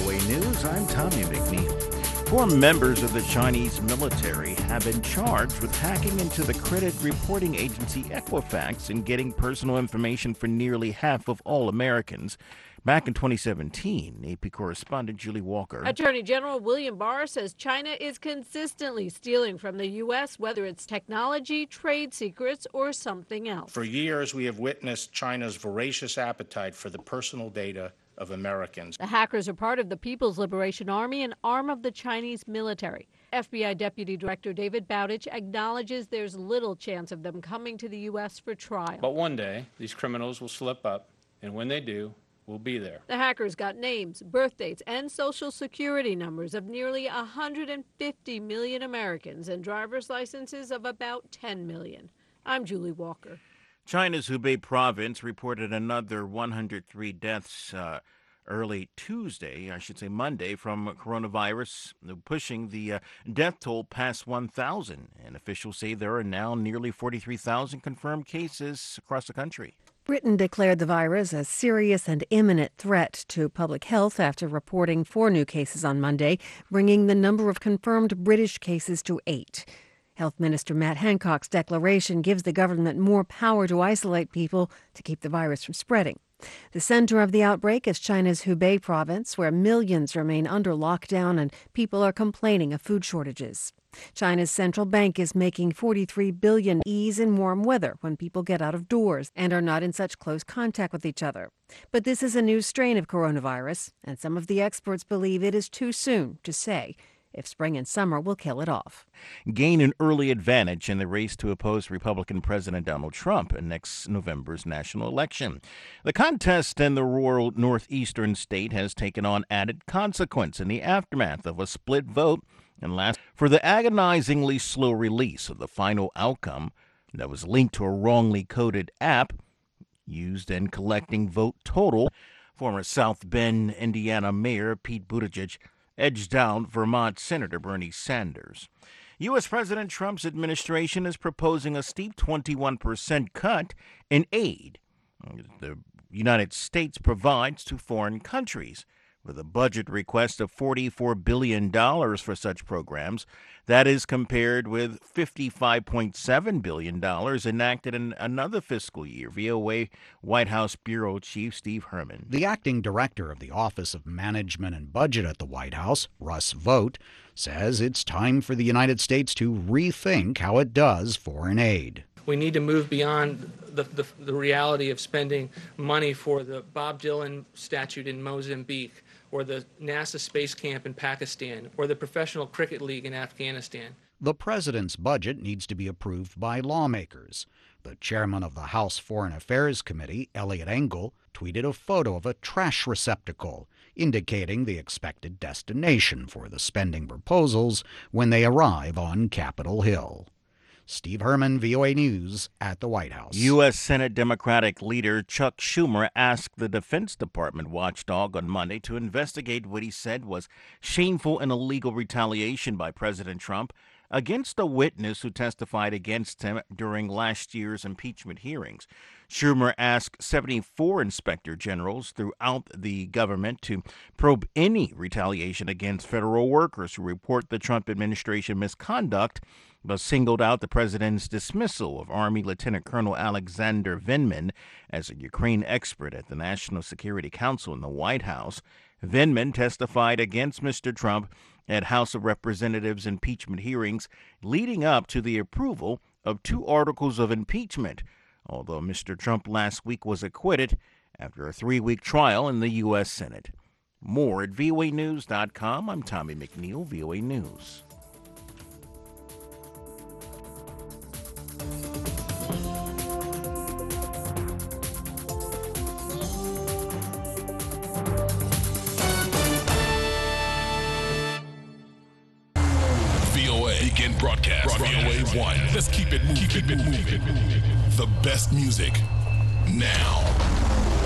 VOA News, I'm Tommy McNeil. 4 members of the Chinese military have been charged with hacking into the credit reporting agency Equifax and getting personal information for nearly half of all Americans. Back in 2017, AP correspondent Julie Walker. Attorney General William Barr says China is consistently stealing from the U.S., whether it's technology, trade secrets, or something else. For years, we have witnessed China's voracious appetite for the personal data of Americans. The hackers are part of the People's Liberation Army, an arm of the Chinese military. FBI Deputy Director David Bowditch acknowledges there's little chance of them coming to the U.S. for trial. But one day, these criminals will slip up, and when they do, we'll be there. The hackers got names, birth dates, and social security numbers of nearly 150 million Americans and driver's licenses of about 10 million. I'm Julie Walker. China's Hubei province reported another 103 deaths early Monday, from coronavirus, pushing the death toll past 1,000. And officials say there are now nearly 43,000 confirmed cases across the country. Britain declared the virus a serious and imminent threat to public health after reporting 4 new cases on Monday, bringing the number of confirmed British cases to 8. Health Minister Matt Hancock's declaration gives the government more power to isolate people to keep the virus from spreading. The center of the outbreak is China's Hubei province, where millions remain under lockdown and people are complaining of food shortages. China's central bank is making 43 billion ease in warm weather when people get out of doors and are not in such close contact with each other. But this is a new strain of coronavirus, and some of the experts believe it is too soon to say if spring and summer will kill it off. Gain an early advantage in the race to oppose Republican President Donald Trump in next November's national election. The contest in the rural northeastern state has taken on added consequence in the aftermath of a split vote and for the agonizingly slow release of the final outcome that was linked to a wrongly coded app used in collecting vote total. Former South Bend, Indiana Mayor Pete Buttigieg edged out Vermont Senator Bernie Sanders. U.S. President Trump's administration is proposing a steep 21% cut in aid the United States provides to foreign countries, with a budget request of $44 billion for such programs. That is compared with $55.7 billion enacted in another fiscal year. VOA White House Bureau Chief Steve Herman. The acting director of the Office of Management and Budget at the White House, Russ Vought, says it's time for the United States to rethink how it does foreign aid. We need to move beyond the reality of spending money for the Bob Dylan statue in Mozambique, or the NASA Space Camp in Pakistan, or the Professional Cricket League in Afghanistan. The president's budget needs to be approved by lawmakers. The chairman of the House Foreign Affairs Committee, Eliot Engel, tweeted a photo of a trash receptacle, indicating the expected destination for the spending proposals when they arrive on Capitol Hill. Steve Herman, VOA News, at the White House. U.S. Senate Democratic leader Chuck Schumer asked the Defense Department watchdog on Monday to investigate what he said was shameful and illegal retaliation by President Trump against a witness who testified against him during last year's impeachment hearings. Schumer asked 74 inspector generals throughout the government to probe any retaliation against federal workers who report the Trump administration misconduct, but singled out the president's dismissal of Army Lieutenant Colonel Alexander Vindman as a Ukraine expert at the National Security Council in the White House. Vindman testified against Mr. Trump at House of Representatives impeachment hearings leading up to the approval of 2 articles of impeachment, although Mr. Trump last week was acquitted after a 3-week trial in the U.S. Senate. More at voanews.com. I'm Tommy McNeil, VOA News. Begin broadcast. Broadway 1. Let's keep it moving. The best music now.